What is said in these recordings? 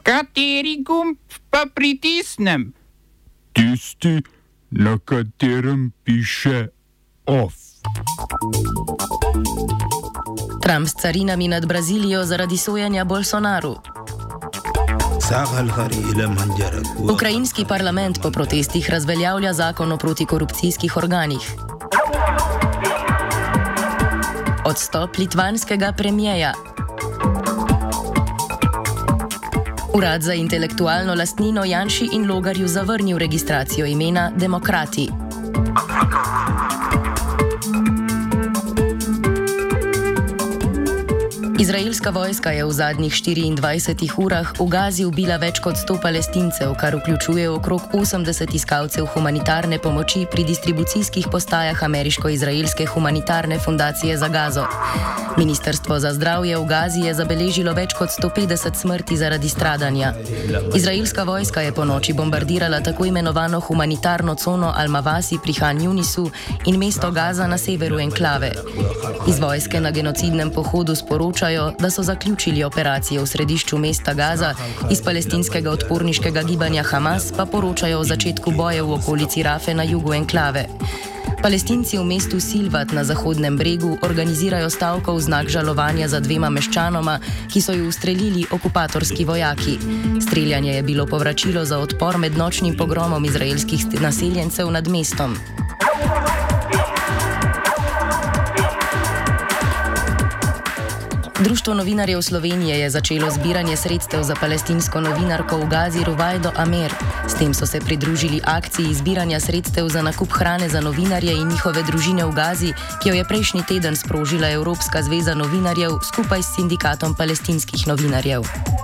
Kateri gumb pa pritisnem? Tisti, na katerem piše OFF. Trump s carinami nad Brazilijo zaradi sojenja Bolsonaru. Ukrajinski parlament po protestih razveljavlja zakon o protikorupcijskih organih. Odstop litvanskega premijeja. Urad za intelektualno lastnino Janši in Logarju zavrnil registracijo imena Demokrati. Izraelska vojska je v zadnjih 24 urah v Gazi ubila več kot 100 Palestincev, kar vključuje okrog 80 iskalcev humanitarne pomoči pri distribucijskih postajah ameriško-izraelske humanitarne fundacije za Gazo. Ministrstvo za zdravje v Gazi je zabeležilo več kot 150 smrti zaradi stradanja. Izraelska vojska je ponoči bombardirala tako imenovano humanitarno cono Al-Mawasi pri Han Yunisu in mesto Gaza na severu enklave. Iz vojske na genocidnem pohodu sporočajo, da so zaključili operacijo v središču mesta Gaza, iz palestinskega odporniškega gibanja Hamas pa poročajo o začetku bojev v okolici Rafe na jugu enklave. Palestinci v mestu Silvat na Zahodnem bregu organizirajo stavko v znak žalovanja za 2 meščanoma, ki so ju ustrelili okupatorski vojaki. Streljanje je bilo povračilo za odpor med nočnim pogromom izraelskih naseljencev nad mestom. Društvo novinarjev Slovenije je začelo zbiranje sredstev za palestinsko novinarko v Gazi Ruvajdo Amer. S tem so se pridružili akciji zbiranja sredstev za nakup hrane za novinarje in njihove družine v Gazi, ki jo je prejšnji teden sprožila Evropska zveza novinarjev skupaj s sindikatom palestinskih novinarjev.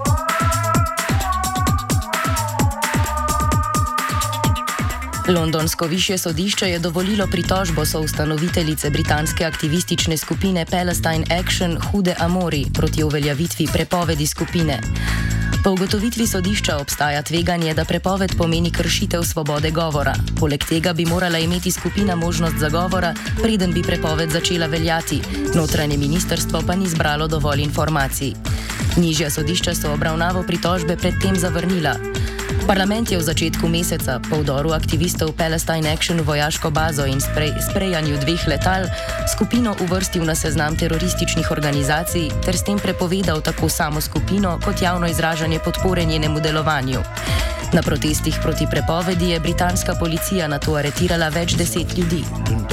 Londonsko višje sodišče je dovolilo pritožbo soustanoviteljice britanske aktivistične skupine Palestine Action Hude Amori proti uveljavitvi prepovedi skupine. Po ugotovitvi sodišča obstaja tveganje, da prepoved pomeni kršitev svobode govora. Poleg tega bi morala imeti skupina možnost zagovora, preden bi prepoved začela veljati. Notranje ministrstvo pa ni zbralo dovolj informacij. Nižja sodišča so obravnavo pritožbe predtem zavrnila. Parlament je v začetku meseca po vdoru aktivistov Palestine Action v vojaško bazo in sprejanju 2 letal skupino uvrstil na seznam terorističnih organizacij ter s tem prepovedal tako samo skupino kot javno izražanje podpore njenemu delovanju. Na protestih proti prepovedi je britanska policija nato aretirala več 10 ljudi.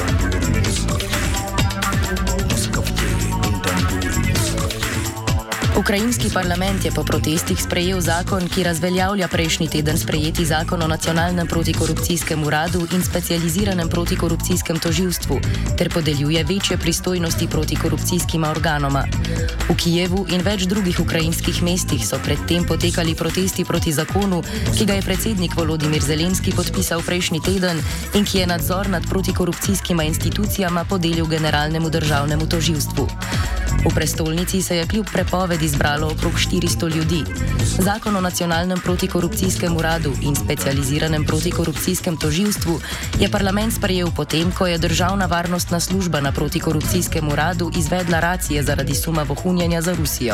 Ukrajinski parlament je po protestih sprejel zakon, ki razveljavlja prejšnji teden sprejeti zakon o nacionalnem protikorupcijskem uradu in specializiranem protikorupcijskem tožilstvu ter podeljuje večje pristojnosti protikorupcijskima organoma. V Kijevu in več drugih ukrajinskih mestih so predtem potekali protesti proti zakonu, ki ga je predsednik Volodimir Zelenski podpisal prejšnji teden in ki je nadzor nad protikorupcijskima institucijama podelil generalnemu državnemu tožilstvu. V prestolnici se je kljub prepovedi zbralo okrog 400 ljudi. Zakon o nacionalnem protikorupcijskem uradu in specializiranem protikorupcijskem tožilstvu je parlament sprejel potem, ko je državna varnostna služba na protikorupcijskem uradu izvedla racije zaradi suma vohunjenja za Rusijo.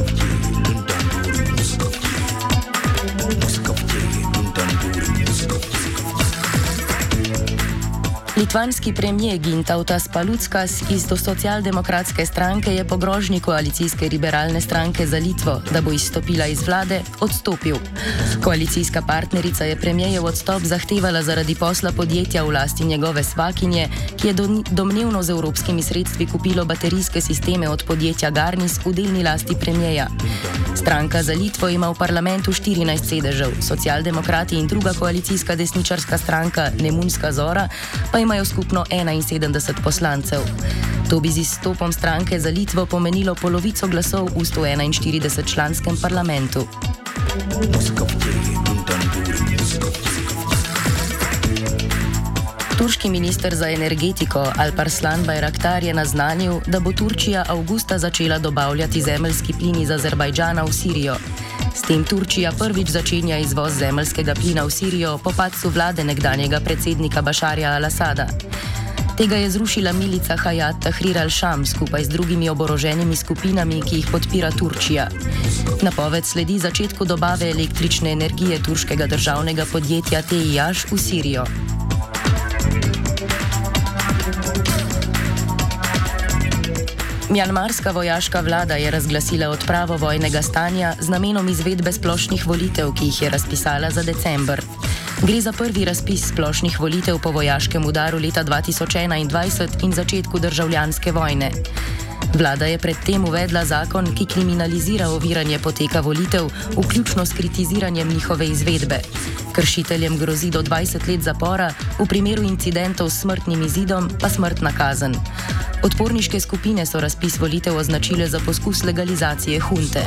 Litvanski premijer Gintautas Paluckas iz socialdemokratske stranke je po grožnji koalicijske liberalne stranke za Litvo, da bo izstopila iz vlade, odstopil. Koalicijska partnerica je premijejev odstop zahtevala zaradi posla podjetja v lasti njegove svakinje, ki je domnevno z evropskimi sredstvi kupilo baterijske sisteme od podjetja Garnis v delni lasti premijeja. Stranka za Litvo ima v parlamentu 14 sedežev, socialdemokrati in druga koalicijska desničarska stranka Nemunska Zora pa imajo skupno 71 poslancev. To bi z izstopom stranke za Litvo pomenilo polovico glasov v 141-članskem parlamentu. Turški minister za energetiko Alparslan Bayraktar je naznanil, da bo Turčija avgusta začela dobavljati zemeljski plin iz Azerbajdžana v Sirijo. S tem Turčija prvič začenja izvoz zemeljskega plina v Sirijo po padcu vlade nekdanjega predsednika Bašarja al-Asada. Tega je zrušila milica Hayat Tahrir al-Sham skupaj z drugimi oboroženimi skupinami, ki jih podpira Turčija. Napoved sledi začetku dobave električne energije turškega državnega podjetja TİAŞ v Sirijo. Mjanmarska vojaška vlada je razglasila odpravo vojnega stanja z namenom izvedbe splošnih volitev, ki jih je razpisala za december. Gre za prvi razpis splošnih volitev po vojaškem udaru leta 2021 in začetku državljanske vojne. Vlada je predtem uvedla zakon, ki kriminalizira oviranje poteka volitev, vključno s kritiziranjem njihove izvedbe. Kršiteljem grozi do 20 let zapora, v primeru incidentov s smrtnim izidom pa smrtna kazen. Odporniške skupine so razpis volitev označile za poskus legalizacije hunte.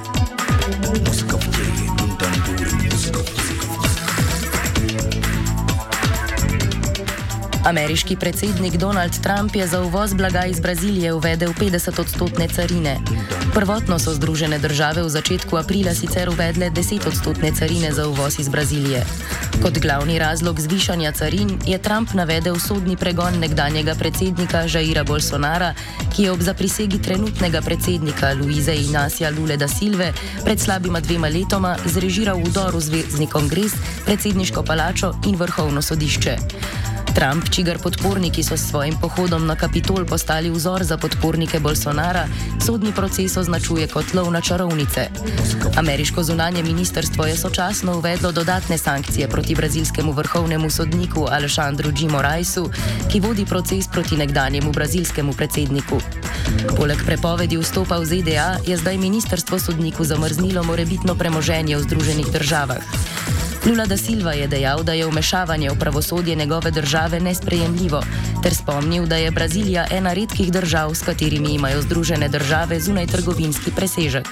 Ameriški predsednik Donald Trump je za uvoz blaga iz Brazilije uvedel 50-odstotne carine. Prvotno so Združene države v začetku aprila sicer uvedle 10-odstotne carine za uvoz iz Brazilije. Kot glavni razlog zvišanja carin je Trump navedel sodni pregon nekdanjega predsednika Jaira Bolsonara, ki je ob zaprisegi trenutnega predsednika Luiza Inácia Lule da Silve pred slabima 2 letoma zrežiral vdor v zvezni kongres, predsedniško palačo in vrhovno sodišče. Trump, čigar podporniki so s svojim pohodom na Kapitol postali vzor za podpornike Bolsonara, sodni proces označuje kot lov na čarovnice. Ameriško zunanje ministrstvo je sočasno uvedlo dodatne sankcije proti brazilskemu vrhovnemu sodniku Alexandru G. Moraisu, ki vodi proces proti nekdanjemu brazilskemu predsedniku. Poleg prepovedi vstopa v ZDA je zdaj ministrstvo sodniku zamrznilo morebitno premoženje v Združenih državah. Lula da Silva je dejal, da je vmešavanje v pravosodje njegove države nesprejemljivo, ter spomnil, da je Brazilija ena redkih držav, s katerimi imajo Združene države zunajtrgovinski presežek.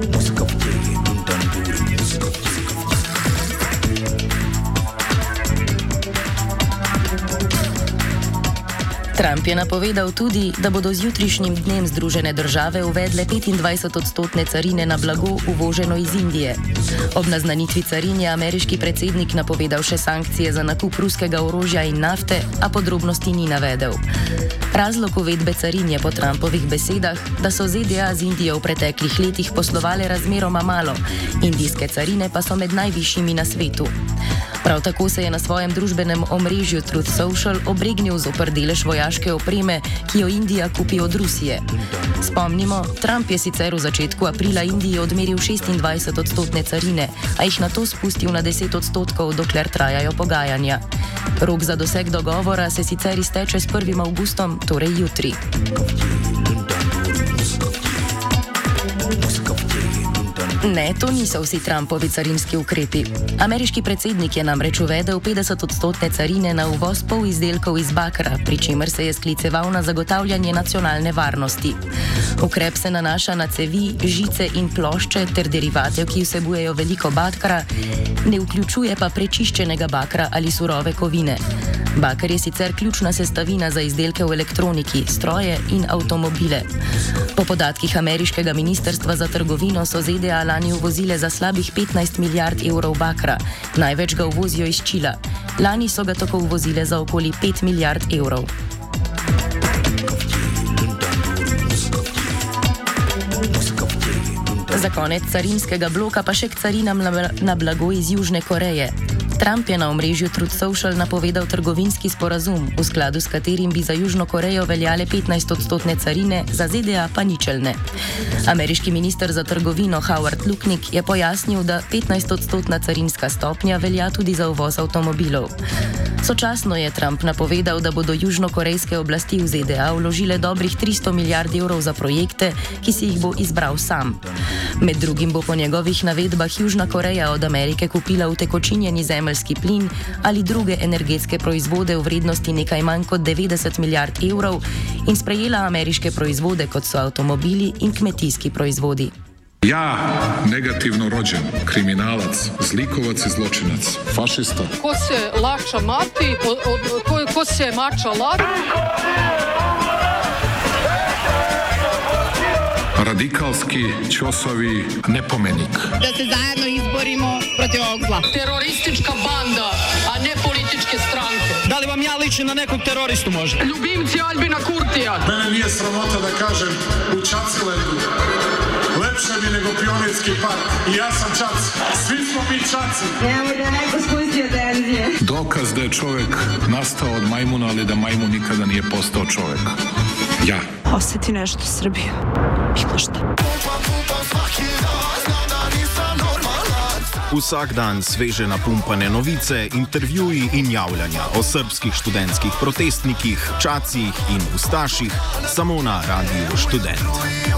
Trump je napovedal tudi, da bodo z jutrišnjim dnem Združene države uvedle 25-odstotne carine na blago uvoženo iz Indije. Ob naznanitvi carin je ameriški predsednik napovedal še sankcije za nakup ruskega orožja in nafte, a podrobnosti ni navedel. Razlog uvedbe carin je po Trumpovih besedah, da so ZDA z Indijo v preteklih letih poslovale razmeroma malo, indijske carine pa so med najvišjimi na svetu. Prav tako se je na svojem družbenem omrežju Truth Social obregnil zoper delež vojaške opreme, ki jo Indija kupi od Rusije. Spomnimo, Trump je sicer v začetku aprila Indiji odmeril 26-odstotne carine, a jih nato spustil na 10%, dokler trajajo pogajanja. Rok za doseg dogovora se sicer izteče s 1. avgustom, torej jutri. Ne, to niso vsi Trumpovi carinski ukrepi. Ameriški predsednik je namreč uvedel 50-odstotne carine na uvoz polizdelkov iz bakra, pri čemer se je skliceval na zagotavljanje nacionalne varnosti. Ukrep se nanaša na cevi, žice in plošče ter derivate, ki vsebujejo veliko bakra, ne vključuje pa prečiščenega bakra ali surove kovine. Baker je sicer ključna sestavina za izdelke v elektroniki, stroje in avtomobile. Po podatkih ameriškega ministrstva za trgovino so ZDA lani uvozile za slabih 15 milijard evrov bakra, največ ga uvozijo iz Čila. Lani so ga tako uvozile za okoli 5 milijard evrov. Za konec carinskega bloka pa še k carinam na blago iz Južne Koreje. Trump je na omrežju Truth Social napovedal trgovinski sporazum, v skladu s katerim bi za Južno Korejo veljale 15-odstotne carine, za ZDA pa ničelne. Ameriški minister za trgovino Howard Lutnick je pojasnil, da 15-odstotna carinska stopnja velja tudi za uvoz avtomobilov. Sočasno je Trump napovedal, da bodo južnokorejske oblasti v ZDA vložile dobrih 300 milijard evrov za projekte, ki si jih bo izbral sam. Med drugim bo po njegovih navedbah Južna Koreja od Amerike kupila utekočinjeni zemeljski plin ali druge energetske proizvode v vrednosti nekaj manj kot 90 milijard evrov in sprejela ameriške proizvode, kot so avtomobili in kmetijski proizvodi. Ja, negativno rođen, kriminalac, zlikovac i zločinac, fašista. Ko se lača mati, ko se mača lati. Radikalski, ćosovi, nepomenik. Da se zajedno izborimo protiv ovog zla. Teroristička banda, a ne političke stranke. Da li vam vam ja ličim na nekog teroristu možda? Ljubimci Albina Kurtija. Mene nije sramota da kažem u Čacilendu. Lepše mi nego Pionirski park. I ja sam Čac. Svi smo mi Čaci. Evo da neko spustio tenzije. Dokaz da je čovjek nastao od majmuna, ali da majmun nikada nije postao čovjek. Ja. Osjeti nešto Srbiju. Bilo šta. Vsak dan sveže napumpane novice, intervjuji in javljanja o srbskih študentskih protestnikih, čacih in ustaših samo na Radiu Študent.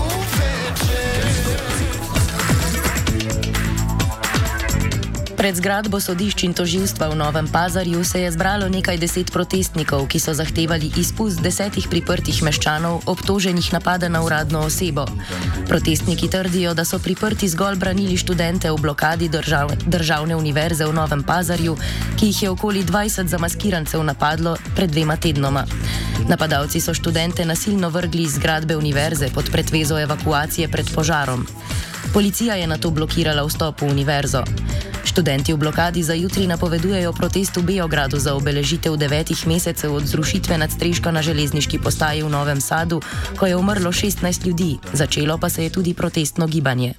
Pred zgradbo sodišč in tožilstva v Novem Pazarju se je zbralo nekaj 10 protestnikov, ki so zahtevali izpust 10 priprtih meščanov, obtoženih napada na uradno osebo. Protestniki trdijo, da so priprti zgolj branili študente v blokadi državne univerze v Novem Pazarju, ki jih je okoli 20 zamaskirancev napadlo pred 2 tednoma. Napadalci so študente nasilno vrgli iz zgradbe univerze pod pretvezo evakuacije pred požarom. Policija je nato blokirala vstop v univerzo. Študenti v blokadi za jutri napovedujejo protest v Beogradu za obeležitev 9 mesecev od zrušitve nadstreška na železniški postaji v Novem Sadu, ko je umrlo 16 ljudi, začelo pa se je tudi protestno gibanje.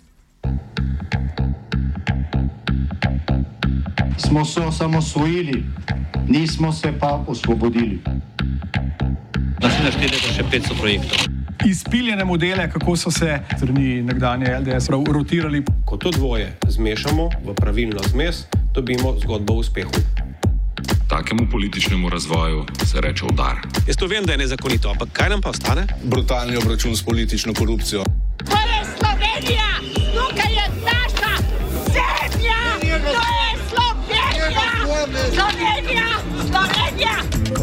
Smo se osamosvojili, nismo se pa osvobodili. Naslednje 4 leta še 500 projektov. Izpiljene modele, kako so se strani nekdanje LDS rotirali. Ko to dvoje zmešamo v pravilno zmes, dobimo zgodbo o uspehu. Takemu političnemu razvoju se reče udar. Jaz to vem, da je nezakonito, ampak kaj nam pa ostane? Brutalni obračun s politično korupcijo. To je Slovenija! Tukaj je naša zemlja! To je Slovenija! Slovenija! Slovenija!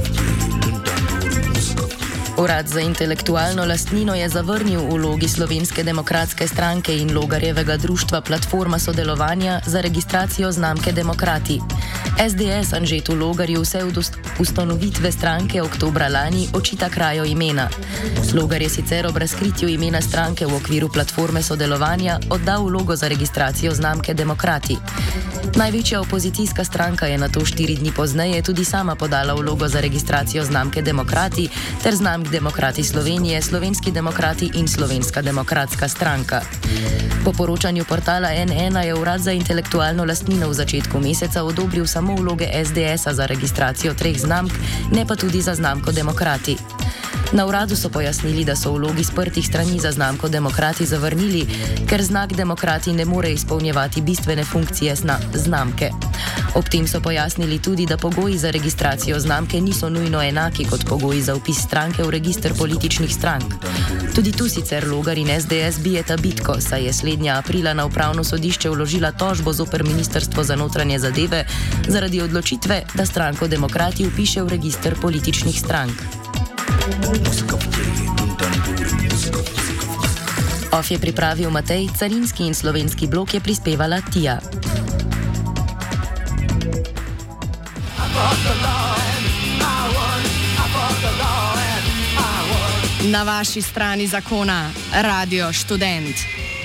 Urad za intelektualno lastnino je zavrnil vlogi Slovenske demokratske stranke in Logarjevega društva Platforma sodelovanja za registracijo znamke Demokrati. SDS Anžetu Logarju vse od ustanovitve stranke oktobra lani očita krajo imena. Logar je sicer ob razkritju imena stranke v okviru Platforme sodelovanja oddal vlogo za registracijo znamke Demokrati. Največja opozicijska stranka je nato 4 dni pozneje tudi sama podala vlogo za registracijo znamke Demokrati ter znamk Demokrati Slovenije, Slovenski demokrati in Slovenska demokratska stranka. Po poročanju portala N1 je Urad za intelektualno lastnino v začetku meseca odobril samo vloge SDS-a za registracijo 3 znamk, ne pa tudi za znamko Demokrati. Na uradu so pojasnili, da so vlogi sprtih strani za znamko Demokrati zavrnili, ker znak Demokrati ne more izpolnjevati bistvene funkcije znamke. Ob tem so pojasnili tudi, da pogoji za registracijo znamke niso nujno enaki kot pogoji za vpis stranke v register političnih strank. Tudi tu sicer Logar in SDS bijeta bitko, saj je slednja aprila na upravno sodišče vložila tožbo zoper Ministrstvo za notranje zadeve zaradi odločitve, da stranko Demokrati vpiše v register političnih strank. OF je pripravil Matej, carinski in slovenski blok je prispevala Tija. Na vaši strani zakona, Radio Študent.